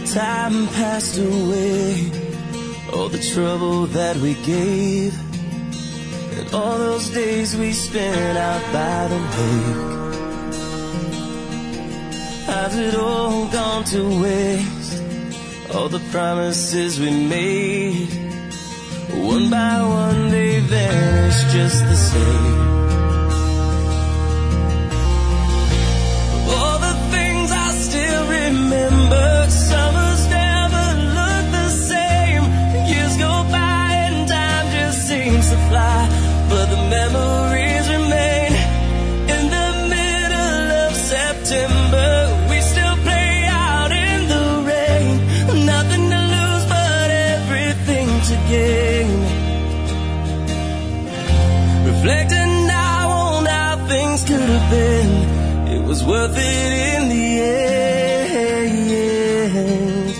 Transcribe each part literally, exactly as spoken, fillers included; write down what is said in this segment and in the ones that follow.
time passed away, all the trouble that we gave, and all those days we spent out by the lake. Has it all gone to waste? All the promises we made, one by one they vanished just the same. All the things I still remember, summers never look the same. Years go by and time just seems to fly, but the memories remain. In the middle of September, we still play out in the rain. Nothing to lose but everything to gain. Reflecting now on how things could have been, it was worth it in the end.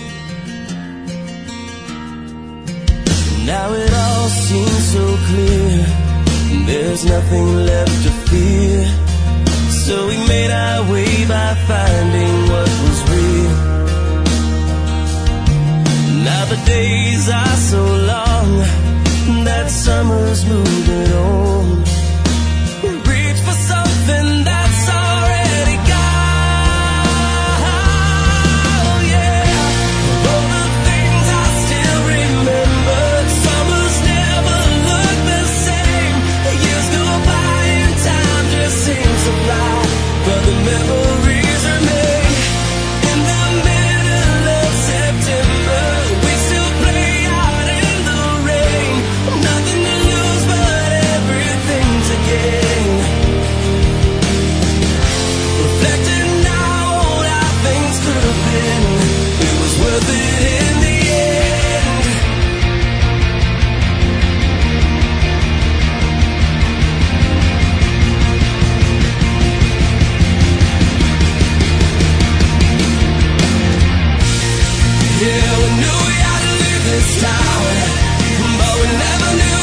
Now it all seems so clear, there's nothing left to fear. So we made our way by finding what was real. Now the days are so long, that summer's moving on. Reach for something that's already gone, yeah. All the things I still remember, summers never look the same. Years go by and time just seems to fly, but the memories remain. In the middle of September, we still play out in the rain. Nothing to lose but everything to gain. Reflecting now on how things could have been, it was worth it in the end. Yeah, we knew we had to leave this town, but we never knew